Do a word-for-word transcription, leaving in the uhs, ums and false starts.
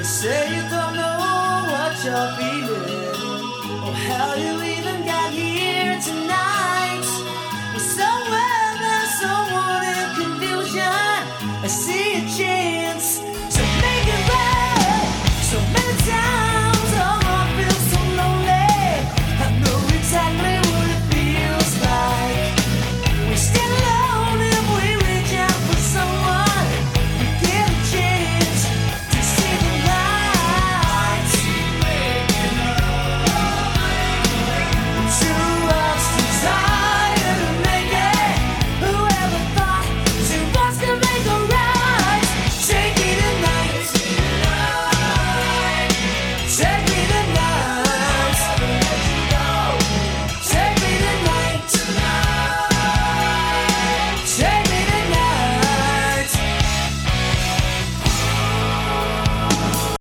You say you don't know what you're feeling, or how you even got here.